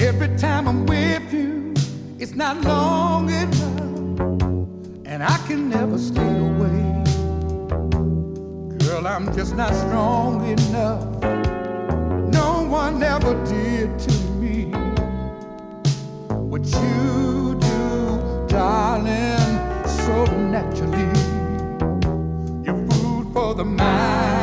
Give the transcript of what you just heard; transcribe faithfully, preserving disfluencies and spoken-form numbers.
Every time I'm with you, it's not long enough, and I can never stay away. Girl, I'm just not strong enough. No one ever did to me what you do, darling, so naturally. You're food for the mind.